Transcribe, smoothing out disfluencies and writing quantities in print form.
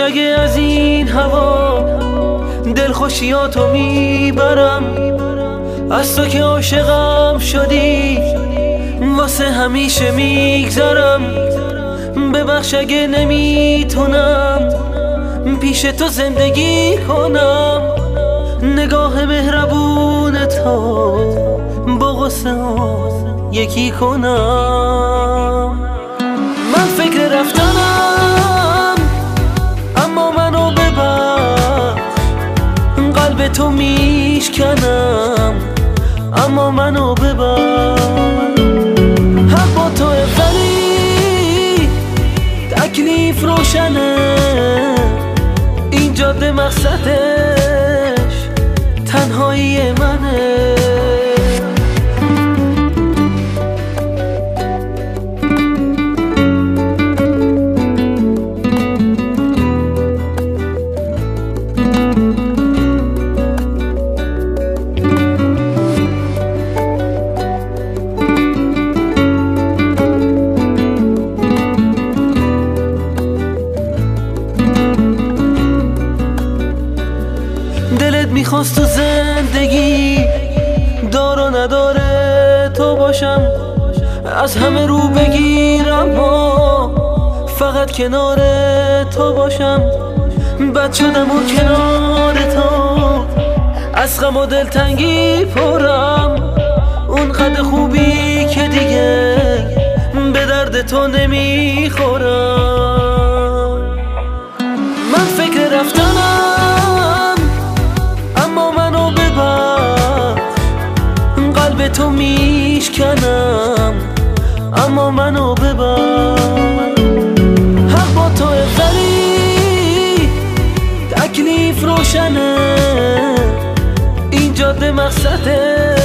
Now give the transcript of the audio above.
اگه از این هوا دلخوشیاتو میبرم، از تو که عاشقم شدی واسه همیشه میگذرم. ببخش اگه نمیتونم پیش تو زندگی کنم، نگاه مهربون تو با غصه یکی کنم. من فکر رفتنم اما منو ببخش، قلب تو میشکنم اما منو ببخش. حق با تو ولی تکلیف روشنه، این جاده مقصدش تنهایی منه. دلت میخواست تو زندگی دار و نداره تو باشم، از همه رو بگیرم و فقط کنار تو باشم. بد شدم و کنار تو از غم و دلتنگی پرم، اون قد خوبی که دیگه به درد تو نمیخورم. من فکر رفتنم اما منو ببخش، قلب تو میشکنم اما منو ببخش. حق با تو ولی تکلیف روشنه، این جاده مقصده